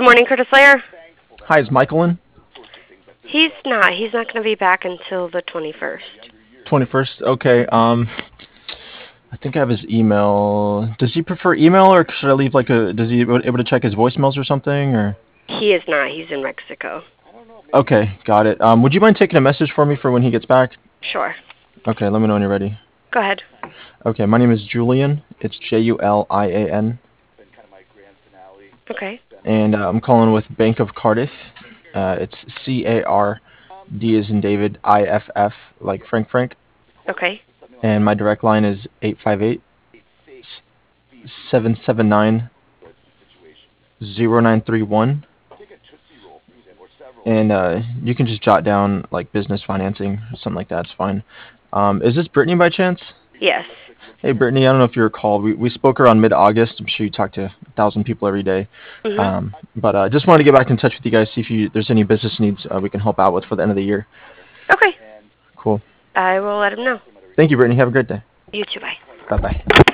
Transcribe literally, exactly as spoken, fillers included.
morning, Curtis Slayer. Hi, is Michael in? He's not. He's not going to be back until the twenty-first. twenty-first? Okay, um, I think I have his email. Does he prefer email, or should I leave like a, does he able to check his voicemails or something, or? He is not. He's in Mexico. Okay, got it. Um, would you mind taking a message for me for when he gets back? Sure. Okay, let me know when you're ready. Go ahead. Okay, my name is Julian. It's J U L I A N. Okay. And uh, I'm calling with Bank of Cardiff. Uh, it's C A R D as in David, I F F, like Frank Frank. Okay. And my direct line is eight five eight, seven seven nine, zero nine three one. And uh, you can just jot down like business financing, something like that's fine. Um, is this Brittany by chance? Yes. Hey Brittany, I don't know if you recall, we, we spoke around mid-August. I'm sure you talk to a thousand people every day. Mhm. Um, but uh, just wanted to get back in touch with you guys, see if you, there's any business needs uh, we can help out with for the end of the year. Okay. Cool. I will let him know. Thank you, Brittany. Have a great day. You too. Bye. Bye-bye.